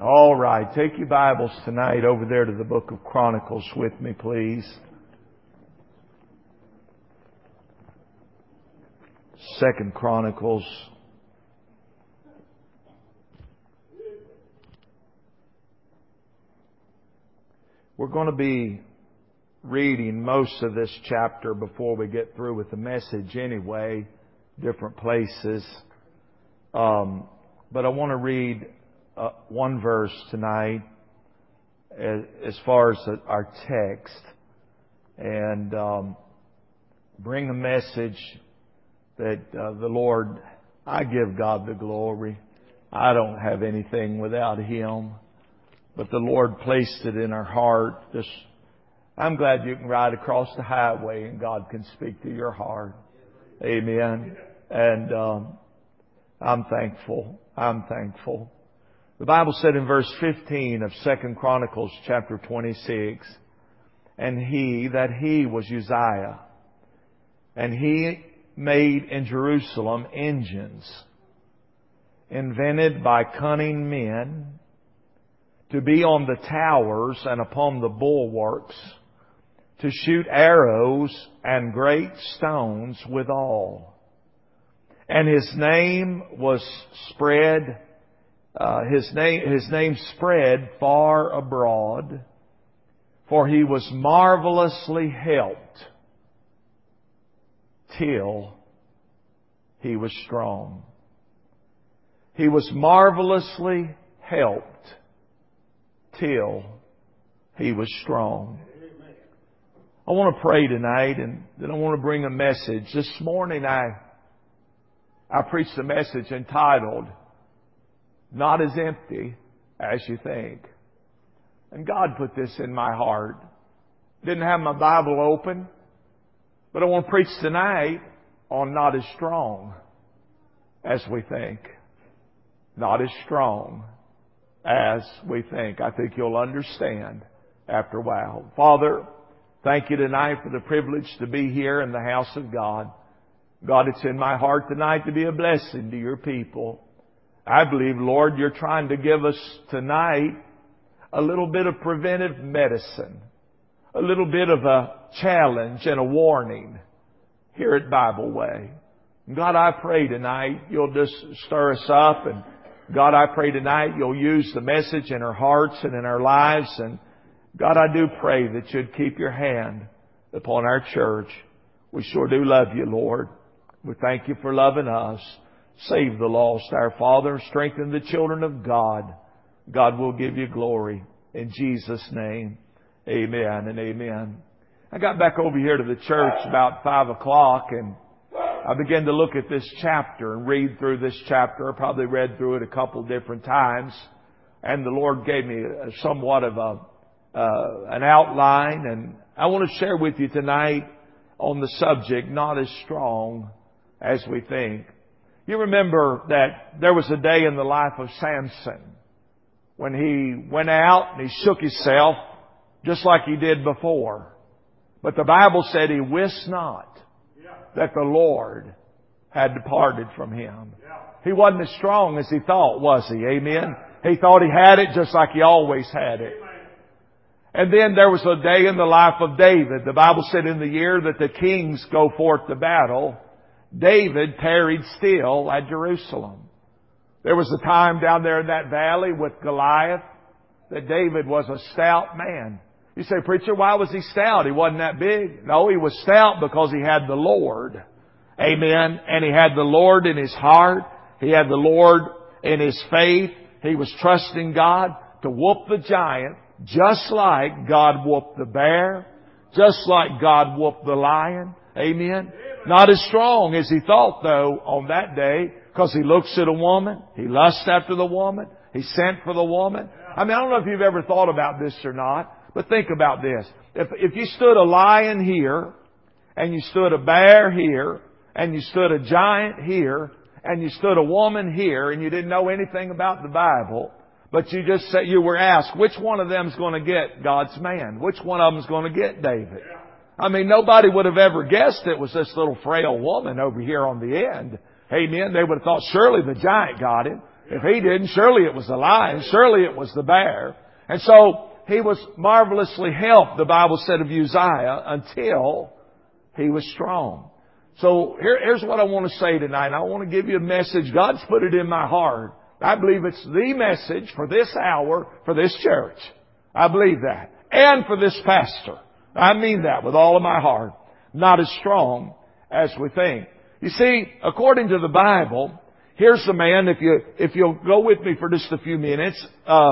All right, take your Bibles tonight over there to the book of Chronicles with me, please. 2 Chronicles. We're going to be reading most of this chapter before we get through with the message anyway, different places. But I want to read one verse tonight as far as our text and bring a message that the Lord, I give God the glory. I don't have anything without Him, but the Lord placed it in our heart. I'm glad you can ride across the highway and God can speak to your heart. Amen. And I'm thankful. I'm thankful. The Bible said in verse 15 of 2 Chronicles chapter 26, and he was Uzziah, and he made in Jerusalem engines invented by cunning men to be on the towers and upon the bulwarks, to shoot arrows and great stones withal. And his name was spread. His name spread far abroad, for he was marvelously helped till he was strong. He was marvelously helped till he was strong. I want to pray tonight, and then I want to bring a message. This morning I preached a message entitled, Not as Empty as You Think. And God put this in my heart. Didn't have my Bible open, but I want to preach tonight on not as strong as we think. Not as strong as we think. I think you'll understand after a while. Father, thank you tonight for the privilege to be here in the house of God. God, it's in my heart tonight to be a blessing to your people. I believe, Lord, you're trying to give us tonight a little bit of preventive medicine, a little bit of a challenge and a warning here at Bible Way. God, I pray tonight you'll just stir us up, and God, I pray tonight you'll use the message in our hearts and in our lives. And God, I do pray that you'd keep your hand upon our church. We sure do love you, Lord. We thank you for loving us. Save the lost, our Father. Strengthen the children of God. God will give you glory. In Jesus' name, amen and amen. I got back over here to the church about 5 o'clock, and I began to look at this chapter and read through this chapter. I probably read through it a couple different times. And the Lord gave me somewhat of an outline. And I want to share with you tonight on the subject, not as strong as we think. You remember that there was a day in the life of Samson when he went out and he shook himself just like he did before. But the Bible said he wist not that the Lord had departed from him. He wasn't as strong as he thought, was he? Amen. He thought he had it just like he always had it. And then there was a day in the life of David. The Bible said in the year that the kings go forth to battle, David tarried still at Jerusalem. There was a time down there in that valley with Goliath that David was a stout man. You say, preacher, why was he stout? He wasn't that big. No, he was stout because he had the Lord. Amen. And he had the Lord in his heart. He had the Lord in his faith. He was trusting God to whoop the giant just like God whooped the bear, just like God whooped the lion. Amen. Not as strong as he thought, though, on that day, because he looks at a woman, he lusts after the woman, he sent for the woman. I mean, I don't know if you've ever thought about this or not, but think about this. If you stood a lion here, and you stood a bear here, and you stood a giant here, and you stood a woman here, and you didn't know anything about the Bible, but you just said, you were asked, which one of them is going to get God's man? Which one of them is going to get David? I mean, nobody would have ever guessed it was this little frail woman over here on the end. Amen. They would have thought surely the giant got him. If he didn't, surely it was the lion. Surely it was the bear. And so he was marvelously helped, the Bible said of Uzziah, until he was strong. So here's what I want to say tonight. I want to give you a message. God's put it in my heart. I believe it's the message for this hour, for this church. I believe that. And for this pastor. I mean that with all of my heart. Not as strong as we think. You see, according to the Bible, here's the man, if you'll go with me for just a few minutes,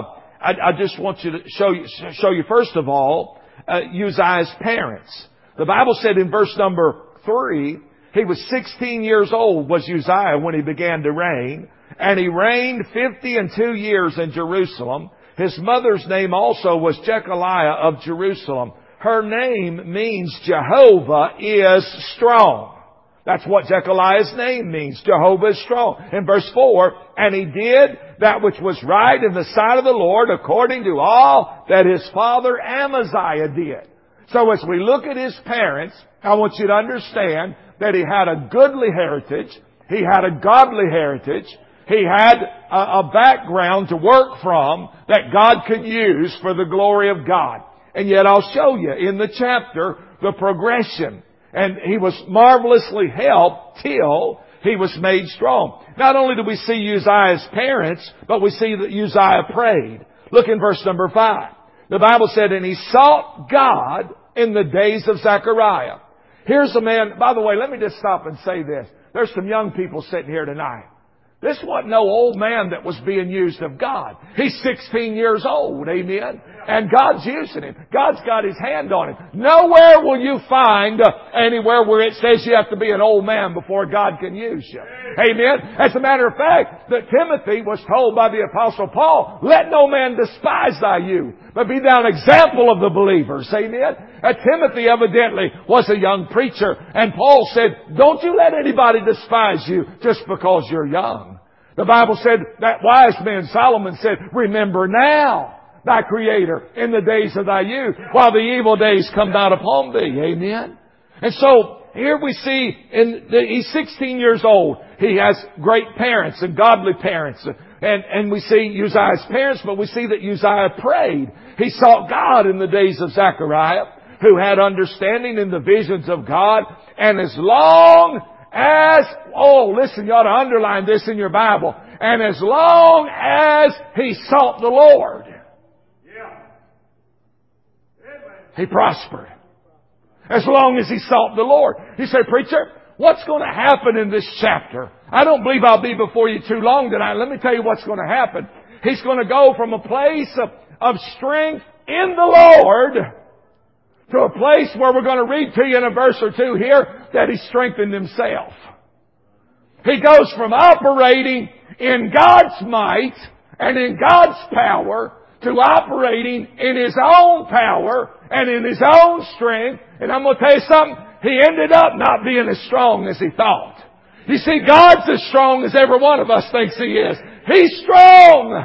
I just want you to show you first of all, Uzziah's parents. The Bible said in verse number 3, he was 16 years old was Uzziah when he began to reign, and he reigned 52 years in Jerusalem. His mother's name also was Jechaliah of Jerusalem. Her name means Jehovah is strong. That's what Jechaliah's name means. Jehovah is strong. In verse 4, and he did that which was right in the sight of the Lord according to all that his father Amaziah did. So as we look at his parents, I want you to understand that he had a goodly heritage. He had a godly heritage. He had a background to work from that God could use for the glory of God. And yet I'll show you in the chapter the progression. And he was marvelously helped till he was made strong. Not only do we see Uzziah's parents, but we see that Uzziah prayed. Look in verse number 5. The Bible said, and he sought God in the days of Zechariah. Here's a man, by the way, let me just stop and say this. There's some young people sitting here tonight. This wasn't no old man that was being used of God. He's 16 years old, amen? And God's using him. God's got His hand on him. Nowhere will you find anywhere where it says you have to be an old man before God can use you. Amen? As a matter of fact, that Timothy was told by the Apostle Paul, let no man despise thy youth, but be thou an example of the believers. Amen? Timothy evidently was a young preacher, and Paul said, don't you let anybody despise you just because you're young. The Bible said, that wise man Solomon said, remember now thy Creator in the days of thy youth, while the evil days come not upon thee. Amen? And so, here we see, he's 16 years old. He has great parents and godly parents. And we see Uzziah's parents, but we see that Uzziah prayed. He sought God in the days of Zechariah, who had understanding in the visions of God. And as long as, listen, you ought to underline this in your Bible. And as long as he sought the Lord, he prospered. As long as he sought the Lord. You say, preacher, what's going to happen in this chapter? I don't believe I'll be before you too long tonight. Let me tell you what's going to happen. He's going to go from a place of strength in the Lord to a place where we're going to read to you in a verse or two here that he strengthened himself. He goes from operating in God's might and in God's power to operating in his own power and in his own strength. And I'm going to tell you something. He ended up not being as strong as he thought. You see, God's as strong as every one of us thinks He is. He's strong.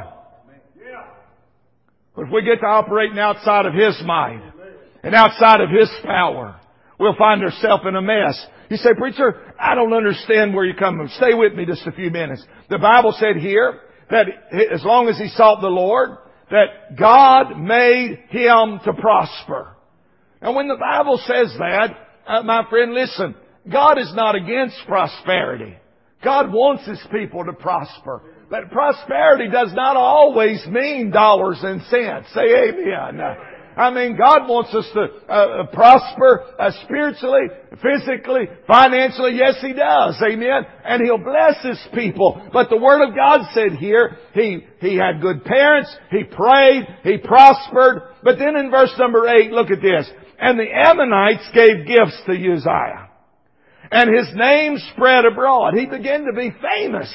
But if we get to operating outside of His might and outside of His power, we'll find ourselves in a mess. You say, preacher, I don't understand where you're coming from. Stay with me just a few minutes. The Bible said here that as long as he sought the Lord, that God made him to prosper. And when the Bible says that, my friend, listen, God is not against prosperity. God wants His people to prosper. But prosperity does not always mean dollars and cents. Say amen. I mean, God wants us to prosper spiritually, physically, financially. Yes, He does. Amen. And He'll bless His people. But the Word of God said here, He had good parents. He prayed. He prospered. But then in verse number 8, look at this. And the Ammonites gave gifts to Uzziah. And his name spread abroad. He began to be famous.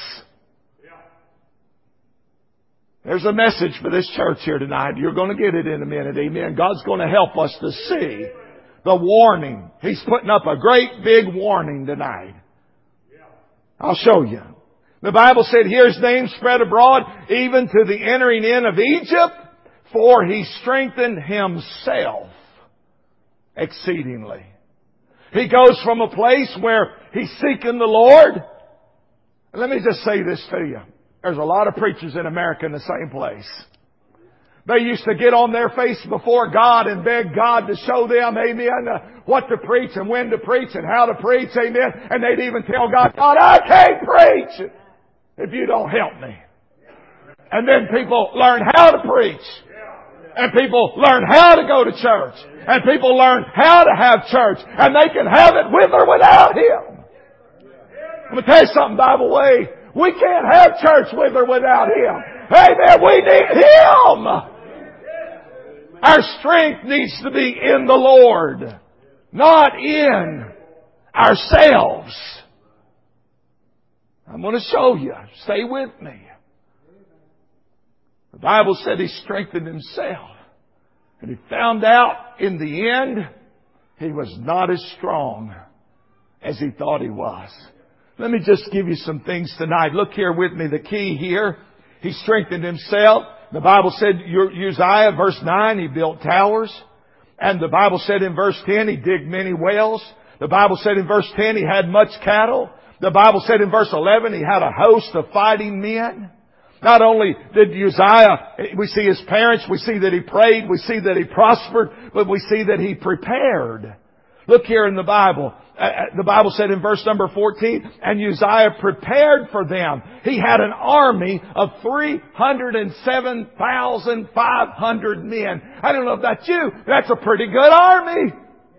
There's a message for this church here tonight. You're going to get it in a minute. Amen. God's going to help us to see the warning. He's putting up a great big warning tonight. I'll show you. The Bible said here his name spread abroad even to the entering in of Egypt, for he strengthened himself exceedingly. He goes from a place where he's seeking the Lord. Let me just say this to you. There's a lot of preachers in America in the same place. They used to get on their face before God and beg God to show them, amen, what to preach and when to preach and how to preach, amen. And they'd even tell God, God, I can't preach if you don't help me. And then people learn how to preach. And people learn how to go to church. And people learn how to have church. And they can have it with or without Him. I'm going to tell you something, Bible Way. We can't have church with or without Him. Amen. We need Him. Our strength needs to be in the Lord, not in ourselves. I'm going to show you. Stay with me. The Bible said He strengthened Himself. And He found out in the end, He was not as strong as He thought He was. Let me just give you some things tonight. Look here with me. The key here. He strengthened Himself. The Bible said, Uzziah, verse 9, he built towers. And the Bible said in verse 10, he digged many wells. The Bible said in verse 10, he had much cattle. The Bible said in verse 11, he had a host of fighting men. Not only did Uzziah, we see his parents, we see that he prayed, we see that he prospered, but we see that he prepared. Look here in the Bible. The Bible said in verse number 14, and Uzziah prepared for them. He had an army of 307,500 men. I don't know if that's you. That's a pretty good army.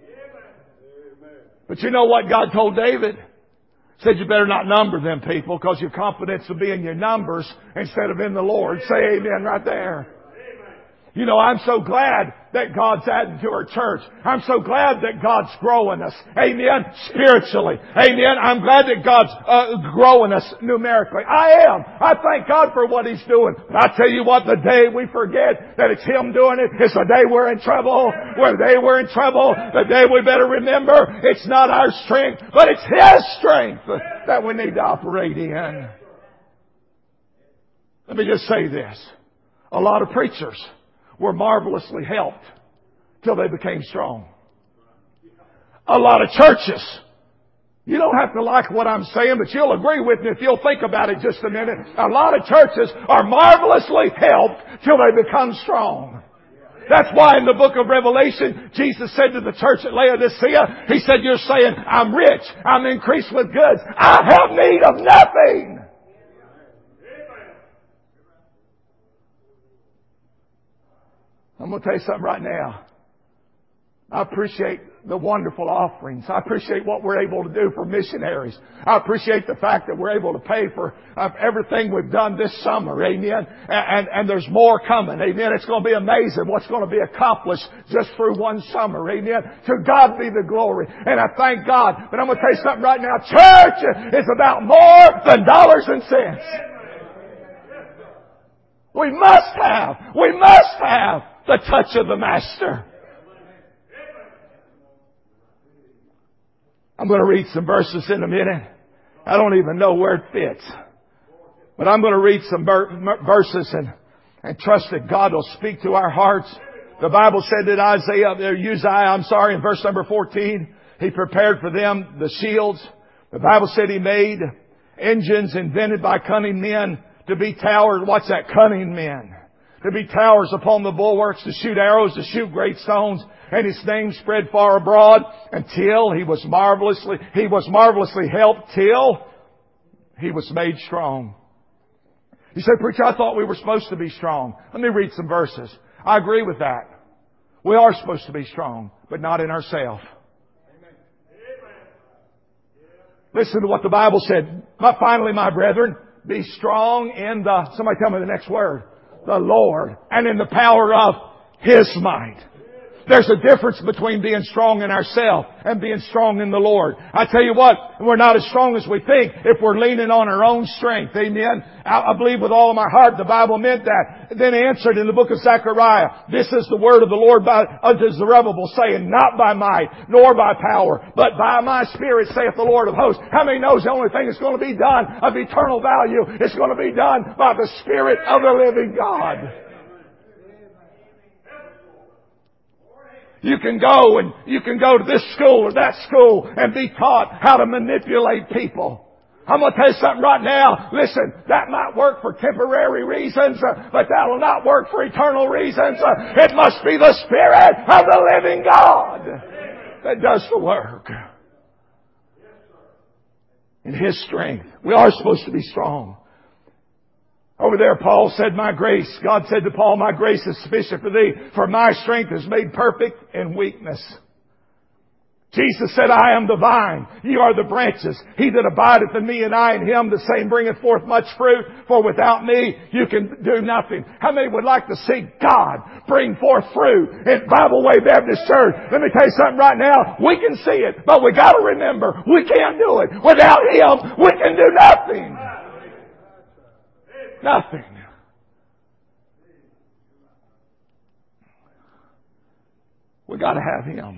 But you know what God told David? He said you better not number them people because your confidence will be in your numbers instead of in the Lord. Say amen right there. You know, I'm so glad that God's adding to our church. I'm so glad that God's growing us. Amen. Spiritually. Amen. I'm glad that God's growing us numerically. I am. I thank God for what He's doing. But I tell you what, the day we forget that it's Him doing it, it's the day we're in trouble. The day we're in trouble, the day we better remember it's not our strength, but it's His strength that we need to operate in. Let me just say this. A lot of preachers were marvelously helped till they became strong. A lot of churches, you don't have to like what I'm saying, but you'll agree with me if you'll think about it just a minute. A lot of churches are marvelously helped till they become strong. That's why in the book of Revelation, Jesus said to the church at Laodicea, He said, you're saying, I'm rich, I'm increased with goods, I have need of nothing. I'm going to tell you something right now. I appreciate the wonderful offerings. I appreciate what we're able to do for missionaries. I appreciate the fact that we're able to pay for everything we've done this summer. Amen. And there's more coming. Amen. It's going to be amazing what's going to be accomplished just through one summer. Amen. To God be the glory. And I thank God. But I'm going to tell you something right now. Church is about more than dollars and cents. We must have the touch of the Master. I'm going to read some verses in a minute. I don't even know where it fits. But I'm going to read some verses and trust that God will speak to our hearts. The Bible said that Uzziah, in verse number 14, he prepared for them the shields. The Bible said he made engines invented by cunning men to be towers. What's that? Cunning men. To be towers upon the bulwarks, to shoot arrows, to shoot great stones. And his name spread far abroad until he was marvelously helped till he was made strong. You say, preacher, I thought we were supposed to be strong. Let me read some verses. I agree with that. We are supposed to be strong, but not in ourselves. Listen to what the Bible said. Finally, my brethren, be strong in somebody tell me the next word. The Lord, and in the power of His might. There's a difference between being strong in ourselves and being strong in the Lord. I tell you what, we're not as strong as we think if we're leaning on our own strength. Amen. I believe with all of my heart the Bible meant that. Then answered in the book of Zechariah, this is the word of the Lord unto Zerubbabel, saying, not by might, nor by power, but by my Spirit, saith the Lord of hosts. How many knows the only thing that's going to be done of eternal value is going to be done by the Spirit of the living God? You can go to this school or that school and be taught how to manipulate people. I'm going to tell you something right now. Listen, that might work for temporary reasons, but that will not work for eternal reasons. It must be the Spirit of the living God that does the work. In His strength. We are supposed to be strong. Over there, Paul said, my grace, God said to Paul, my grace is sufficient for thee, for my strength is made perfect in weakness. Jesus said, I am the vine, ye are the branches. He that abideth in me and I in him, the same bringeth forth much fruit. For without me, you can do nothing. How many would like to see God bring forth fruit in Bible Way Baptist Church? Let me tell you something right now. We can see it, but we got to remember, we can't do it. Without Him, we can do nothing. Nothing. We got to have Him.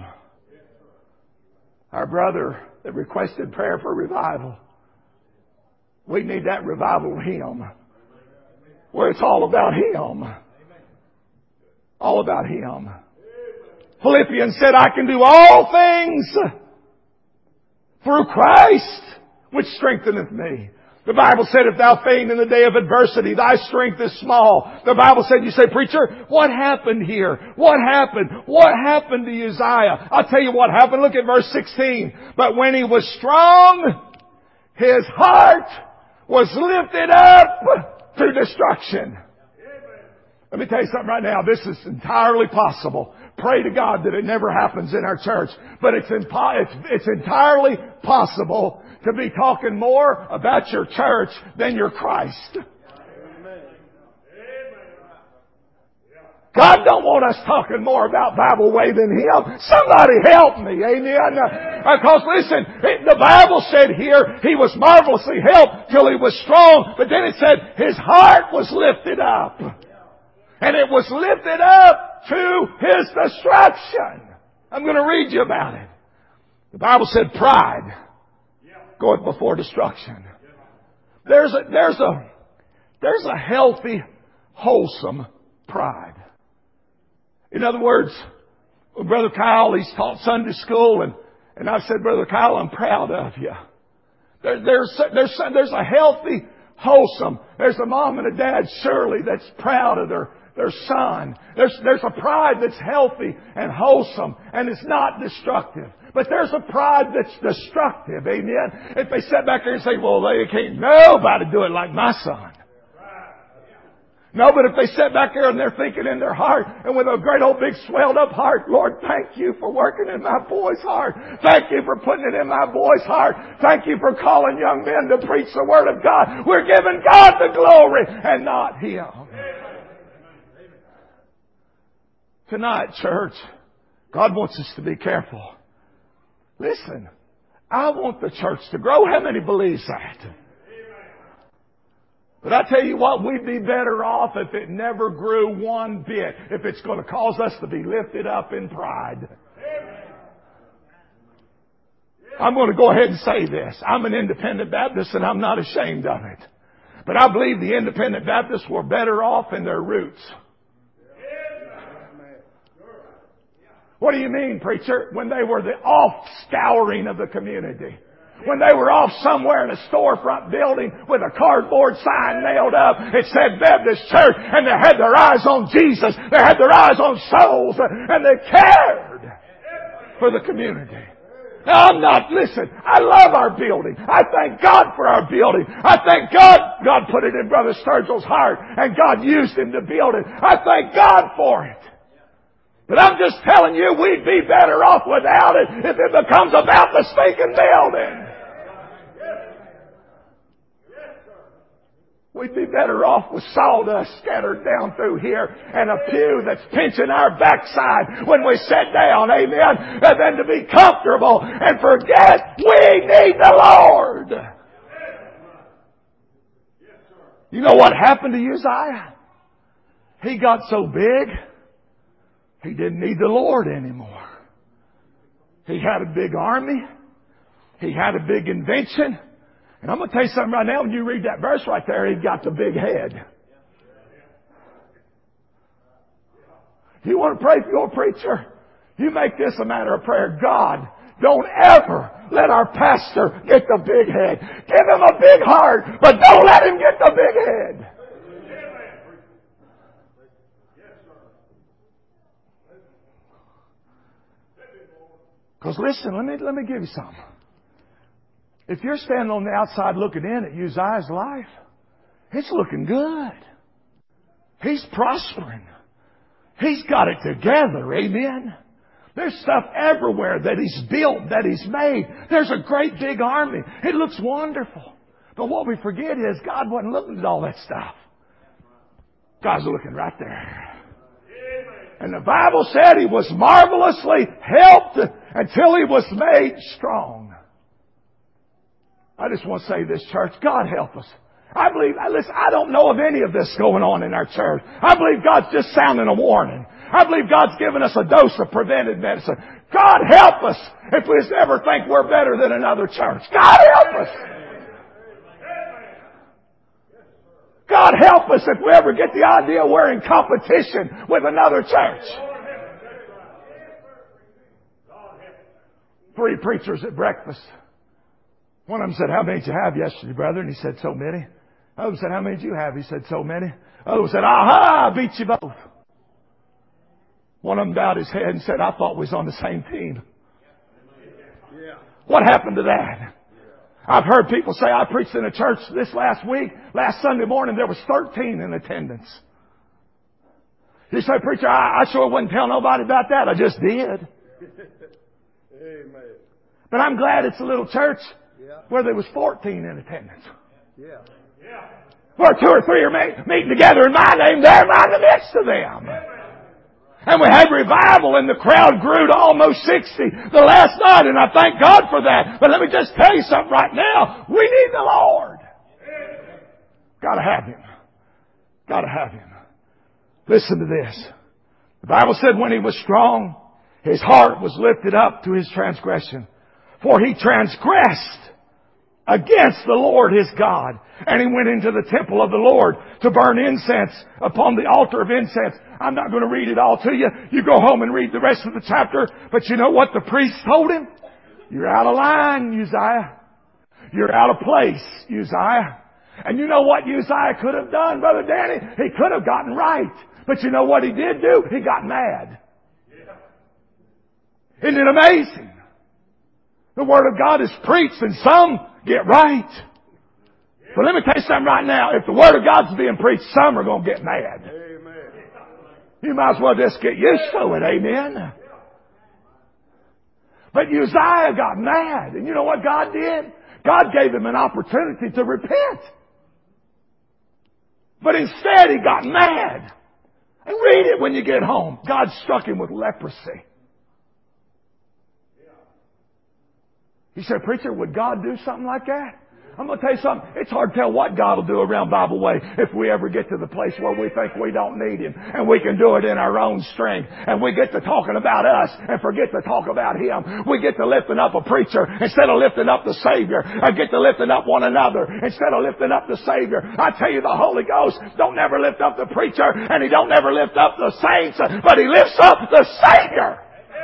Our brother that requested prayer for revival. We need that revival of Him. Where it's all about Him. All about Him. Philippians said, I can do all things through Christ, which strengtheneth me. The Bible said, if thou faint in the day of adversity, thy strength is small. The Bible said, you say, preacher, what happened here? What happened? What happened to Uzziah? I'll tell you what happened. Look at verse 16. But when he was strong, his heart was lifted up to destruction. Let me tell you something right now. This is entirely possible. Pray to God that it never happens in our church. But it's entirely possible to be talking more about your church than your Christ. God don't want us talking more about Bible Way than Him. Somebody help me. Amen. Because listen, the Bible said here, He was marvelously helped till He was strong. But then it said His heart was lifted up. And it was lifted up to His destruction. I'm going to read you about it. The Bible said pride goeth before destruction. There's a healthy, wholesome pride. In other words, Brother Kyle, he's taught Sunday school, and I've said, Brother Kyle, I'm proud of you. There's a healthy, wholesome. There's a mom and a dad, Shirley, that's proud of their son. There's a pride that's healthy and wholesome, and it's not destructive. But there's a pride that's destructive. Amen. If they sit back there and say, well, they can't nobody do it like my son. No, but if they sit back there and they're thinking in their heart, and with a great old big swelled up heart, Lord, thank you for working in my boy's heart. Thank you for putting it in my boy's heart. Thank you for calling young men to preach the Word of God. We're giving God the glory and not Him. Tonight, church, God wants us to be careful. Listen, I want the church to grow. How many believes that? But I tell you what, we'd be better off if it never grew one bit, if it's going to cause us to be lifted up in pride. I'm going to go ahead and say this. I'm an independent Baptist and I'm not ashamed of it. But I believe the independent Baptists were better off in their roots. What do you mean, preacher? When they were the off-scouring of the community. When they were off somewhere in a storefront building with a cardboard sign nailed up, it said Baptist Church, and they had their eyes on Jesus. They had their eyes on souls, and they cared for the community. Now, listen, I love our building. I thank God for our building. I thank God put it in Brother Sturgill's heart, and God used him to build it. I thank God for it. But I'm just telling you, we'd be better off without it if it becomes about the stinking building. We'd be better off with sawdust scattered down through here and a pew that's pinching our backside when we sit down, amen, and then to be comfortable and forget we need the Lord. You know what happened to Uzziah? He got so big, he didn't need the Lord anymore. He had a big army. He had a big invention. And I'm going to tell you something right now. When you read that verse right there, he got the big head. You want to pray for your preacher? You make this a matter of prayer. God, don't ever Let our pastor get the big head. Give him a big heart, but don't let him get the big head. Because listen, let me give you something. If you're standing on the outside looking in at Uzziah's life, it's looking good. He's prospering. He's got it together. Amen. There's stuff everywhere that he's built, that he's made. There's a great big army. It looks wonderful. But what we forget is God wasn't looking at all that stuff. God's looking right there. And the Bible said he was marvelously helped until he was made strong. I just want to say this, church, God help us. I believe, listen, I don't know of any of this going on in our church. I believe God's just sounding a warning. I believe God's given us a dose of preventive medicine. God help us if we ever think we're better than another church. God help us. God help us if we ever get the idea we're in competition with another church. 3 preachers at breakfast. One of them said, "How many did you have yesterday, brother?" And he said, "So many." Other one said, "How many did you have?" He said, "So many." Other one said, "Aha, I beat you both." One of them bowed his head and said, "I thought we was on the same team." What happened to that? I've heard people say, I preached in a church this last week. Last Sunday morning, there was 13 in attendance. You say, "Preacher, I sure wouldn't tell nobody about that." I just did. Amen. But I'm glad it's a little church where there was 14 in attendance. Where 2 or 3 are meeting together in my name, there am I in the midst of them. And we had revival and the crowd grew to almost 60 the last night, and I thank God for that. But let me just tell you something right now. We need the Lord. Gotta have Him. Gotta have Him. Listen to this. The Bible said when he was strong, his heart was lifted up to his transgression. For he transgressed against the Lord his God. And he went into the temple of the Lord to burn incense upon the altar of incense. I'm not going to read it all to you. You go home and read the rest of the chapter. But you know what the priest told him? You're out of line, Uzziah. You're out of place, Uzziah. And you know what Uzziah could have done, Brother Danny? He could have gotten right. But you know what he did do? He got mad. Isn't it amazing? The Word of God is preached and some get right. But let me tell you something right now. If the Word of God's being preached, some are going to get mad. Amen. You might as well just get used to it. Amen. But Uzziah got mad. And you know what God did? God gave him an opportunity to repent. But instead he got mad. And read it when you get home. God struck him with leprosy. You say, "Preacher, would God do something like that?" I'm going to tell you something. It's hard to tell what God will do around Bible Way if we ever get to the place where we think we don't need Him and we can do it in our own strength. And we get to talking about us and forget to talk about Him. We get to lifting up a preacher instead of lifting up the Savior. I get to lifting up one another instead of lifting up the Savior. I tell you, the Holy Ghost don't never lift up the preacher and He don't never lift up the saints, but He lifts up the Savior.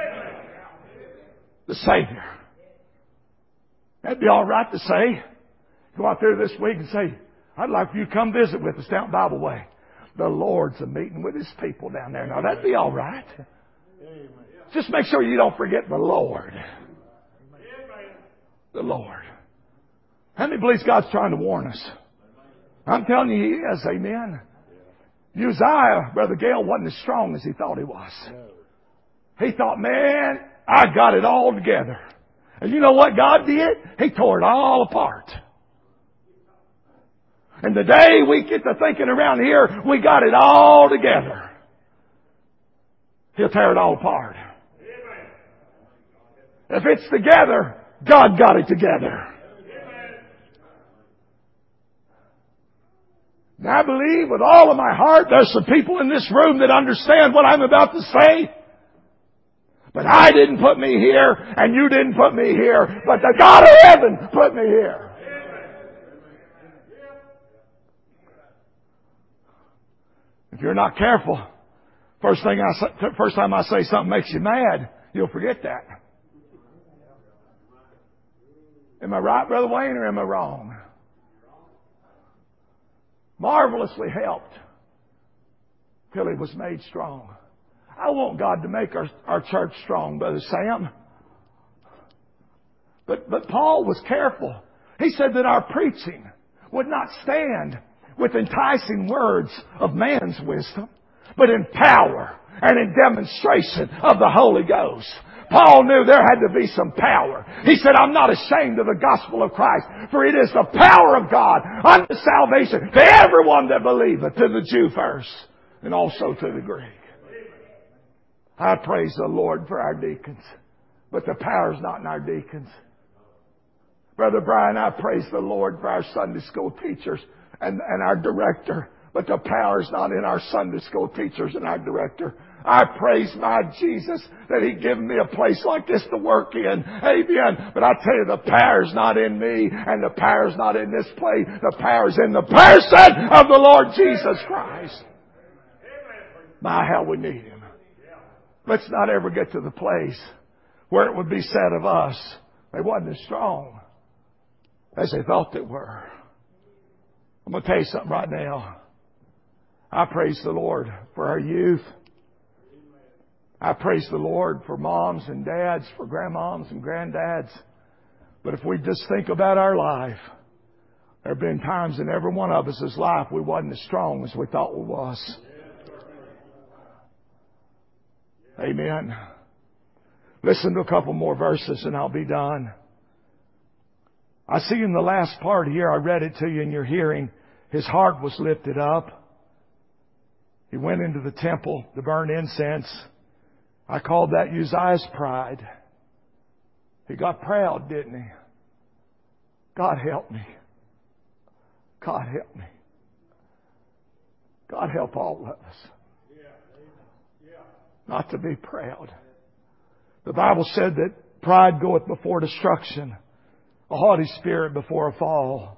The Savior. That'd be all right to say. Go out there this week and say, "I'd like for you to come visit with us down at Bible Way. The Lord's a meeting with His people down there." Now that'd be all right. Amen. Just make sure you don't forget the Lord. Amen. The Lord. How many believes God's trying to warn us? I'm telling you, He is. Amen. Uzziah, Brother Gale, wasn't as strong as he thought he was. He thought, "Man, I got it all together." And you know what God did? He tore it all apart. And the day we get to thinking around here, we got it all together, He'll tear it all apart. If it's together, God got it together. And I believe with all of my heart there's some people in this room that understand what I'm about to say. But I didn't put me here, and you didn't put me here, but the God of heaven put me here. If you're not careful, first time I say something makes you mad, you'll forget that. Am I right, Brother Wayne, or am I wrong? Marvelously helped till he was made strong. I want God to make our church strong, Brother Sam. But Paul was careful. He said that our preaching would not stand with enticing words of man's wisdom, but in power and in demonstration of the Holy Ghost. Paul knew there had to be some power. He said, I'm not ashamed of the gospel of Christ, for it is the power of God unto salvation to everyone that believeth, to the Jew first, and also to the Greek. I praise the Lord for our deacons, but the power's not in our deacons. Brother Brian, I praise the Lord for our Sunday school teachers and our director, but the power's not in our Sunday school teachers and our director. I praise my Jesus that He given me a place like this to work in. Amen. But I tell you, the power's not in me and the power's not in this place. The power's in the person of the Lord Jesus Christ. My, how we need Him. Let's not ever get to the place where it would be said of us, they wasn't as strong as they thought they were. I'm going to tell you something right now. I praise the Lord for our youth. I praise the Lord for moms and dads, for grandmoms and granddads. But if we just think about our life, there have been times in every one of us' life we wasn't as strong as we thought we was. Amen. Listen to a couple more verses and I'll be done. I see in the last part here, I read it to you in your hearing, his heart was lifted up. He went into the temple to burn incense. I called that Uzziah's pride. He got proud, didn't he? God help me. God help me. God help all of us. Not to be proud. The Bible said that pride goeth before destruction, a haughty spirit before a fall.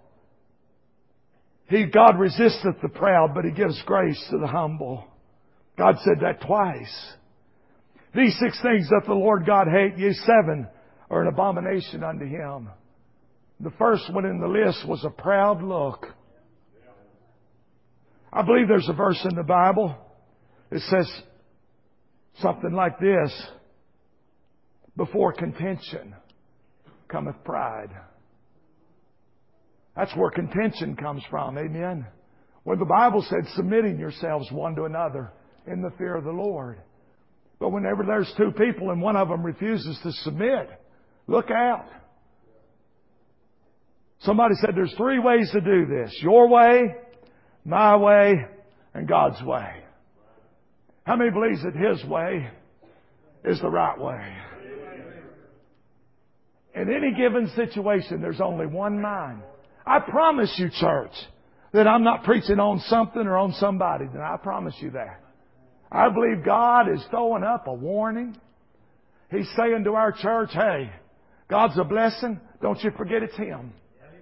God resisteth the proud, but He gives grace to the humble. God said that twice. These 6 things doth the Lord God hate, yea, 7 are an abomination unto Him. The first one in the list was a proud look. I believe there's a verse in the Bible that says something like this: before contention cometh pride. That's where contention comes from. Amen. When the Bible said submitting yourselves one to another in the fear of the Lord. But whenever there's 2 people and one of them refuses to submit, look out. Somebody said there's 3 ways to do this: your way, my way, and God's way. How many believes that His way is the right way? In any given situation, there's only one mind. I promise you, church, that I'm not preaching on something or on somebody. I promise you that. I believe God is throwing up a warning. He's saying to our church, hey, God's a blessing. Don't you forget it's Him.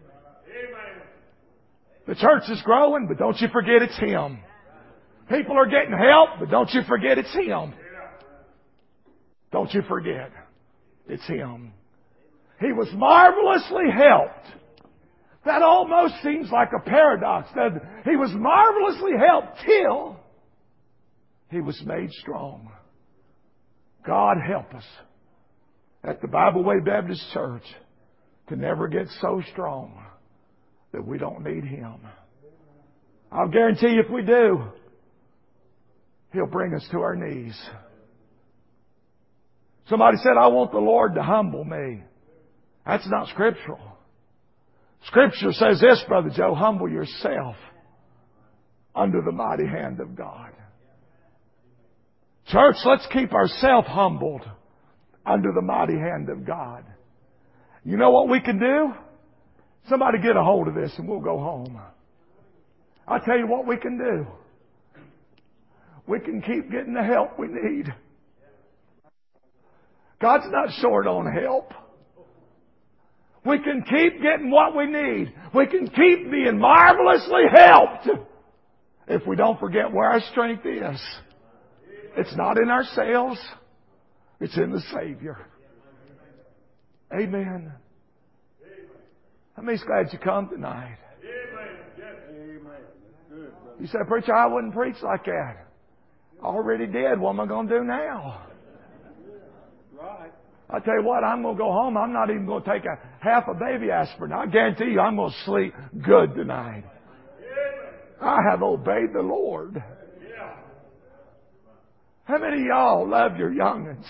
The church is growing, but don't you forget it's Him. People are getting help, but don't you forget it's Him. Don't you forget it's Him. He was marvelously helped. That almost seems like a paradox. That He was marvelously helped till He was made strong. God help us at the Bible Way Baptist Church to never get so strong that we don't need Him. I'll guarantee you if we do, He'll bring us to our knees. Somebody said, I want the Lord to humble me. That's not scriptural. Scripture says this, Brother Joe: humble yourself under the mighty hand of God. Church, let's keep ourselves humbled under the mighty hand of God. You know what we can do? Somebody get a hold of this and we'll go home. I'll tell you what we can do. We can keep getting the help we need. God's not short on help. We can keep getting what we need. We can keep being marvelously helped if we don't forget where our strength is. It's not in ourselves. It's in the Savior. Amen. How many's glad you come tonight? Amen. Yes. Amen. That's good, brother. You say, preacher, I wouldn't preach like that. I already did. What am I going to do now? Right. I tell you what, I'm going to go home. I'm not even going to take half a baby aspirin. I guarantee you I'm going to sleep good tonight. I have obeyed the Lord. How many of y'all love your young'uns?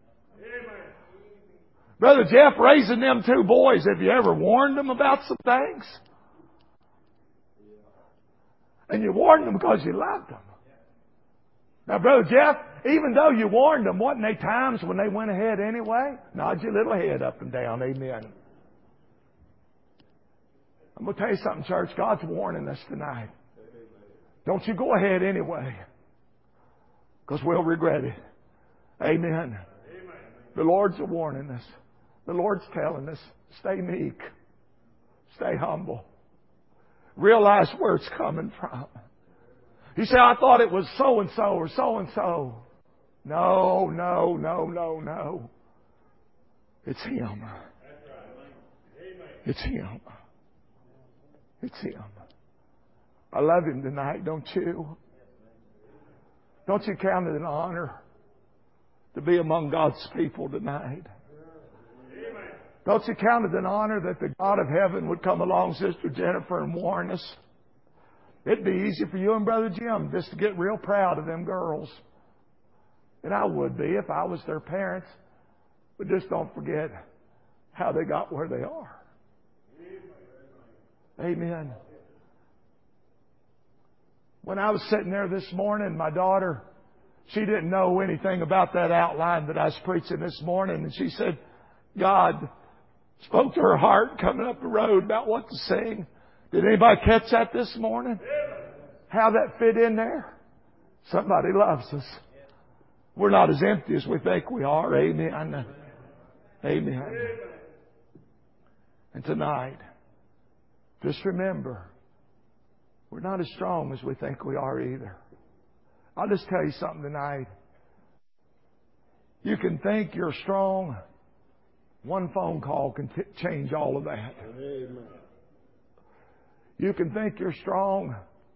Brother Jeff, raising them two boys, have you ever warned them about some things? And you warned them because you loved them. Now, Brother Jeff, even though you warned them, wasn't there times when they went ahead anyway? Nod your little head up and down. Amen. I'm going to tell you something, church. God's warning us tonight. Don't you go ahead anyway, because we'll regret it. Amen. The Lord's warning us. The Lord's telling us, stay meek. Stay humble. Realize where it's coming from. You say, I thought it was so-and-so or so-and-so. No, no, no, no, no. It's Him. It's Him. It's Him. I love Him tonight, don't you? Don't you count it an honor to be among God's people tonight? Don't you count it an honor that the God of heaven would come along, Sister Jennifer, and warn us? It'd be easy for you and Brother Jim just to get real proud of them girls. And I would be if I was their parents. But just don't forget how they got where they are. Amen. When I was sitting there this morning, my daughter, she didn't know anything about that outline that I was preaching this morning. And she said, God spoke to her heart coming up the road about what to sing. Did anybody catch that this morning? How that fit in there? Somebody loves us. We're not as empty as we think we are. Amen. Amen. And tonight, just remember, we're not as strong as we think we are either. I'll just tell you something tonight. You can think you're strong. One phone call can change all of that. Amen. You can think you're strong.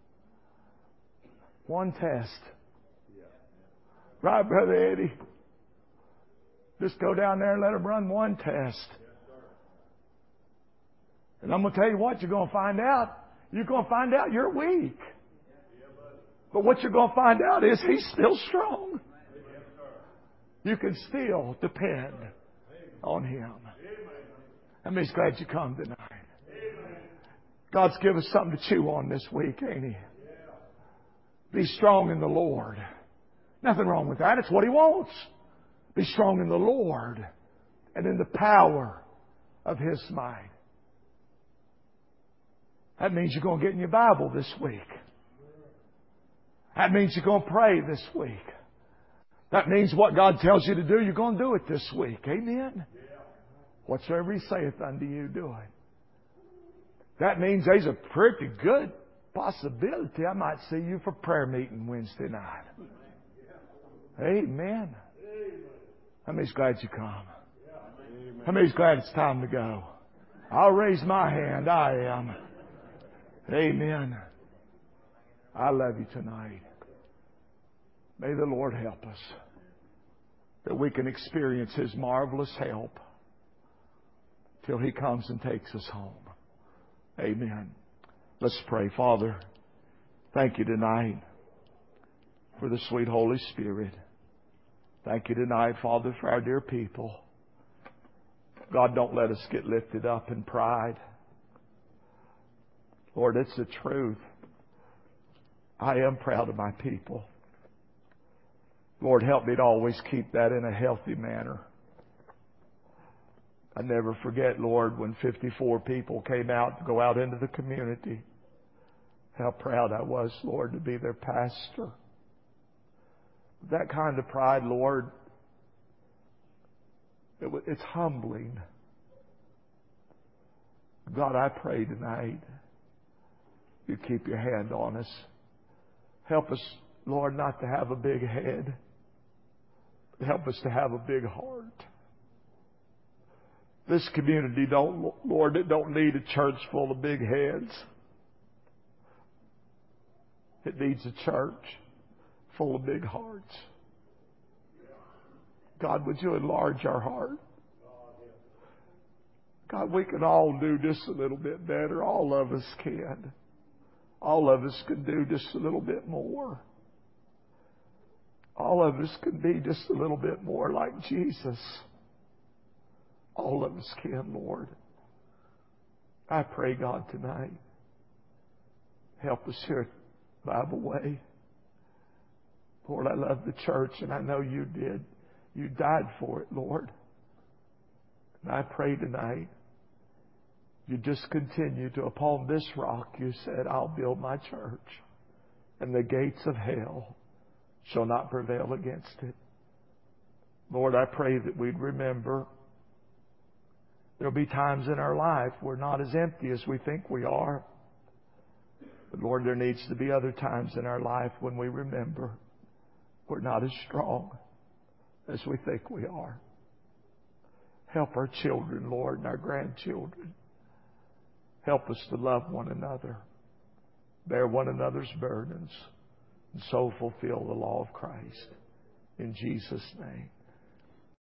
One test. Right, Brother Eddie? Just go down there and let them run one test. And I'm going to tell you what you're going to find out. You're going to find out you're weak. But what you're going to find out is He's still strong. You can still depend on Him. I'm just glad you come tonight. God's given us something to chew on this week, ain't He? Be strong in the Lord. Nothing wrong with that. It's what He wants. Be strong in the Lord and in the power of His might. That means you're going to get in your Bible this week. That means you're going to pray this week. That means what God tells you to do, you're going to do it this week. Amen? Whatsoever He saith unto you, do it. That means there's a pretty good possibility I might see you for prayer meeting Wednesday night. Amen. How many's glad you come? How many's glad it's time to go? I'll raise my hand. I am. Amen. I love you tonight. May the Lord help us that we can experience His marvelous help till He comes and takes us home. Amen. Let's pray. Father, thank you tonight for the sweet Holy Spirit. Thank you tonight, Father, for our dear people. God, don't let us get lifted up in pride. Lord, it's the truth. I am proud of my people. Lord, help me to always keep that in a healthy manner. I never forget, Lord, when 54 people came out to go out into the community, how proud I was, Lord, to be their pastor. That kind of pride, Lord, it's humbling. God, I pray tonight You keep Your hand on us. Help us, Lord, not to have a big head. Help us to have a big heart. This community Lord, it don't need a church full of big heads. It needs a church full of big hearts. God, would you enlarge our heart? God, we can all do just a little bit better. All of us can. All of us can do just a little bit more. All of us can be just a little bit more like Jesus. All of us can, Lord. I pray, God, tonight, help us here at Bible Way. Lord, I love the church, and I know you did. You died for it, Lord. And I pray tonight, you just continue to, upon this rock, you said, I'll build my church, and the gates of hell shall not prevail against it. Lord, I pray that we'd remember there'll be times in our life we're not as empty as we think we are. But Lord, there needs to be other times in our life when we remember we're not as strong as we think we are. Help our children, Lord, and our grandchildren. Help us to love one another, bear one another's burdens, and so fulfill the law of Christ. In Jesus' name.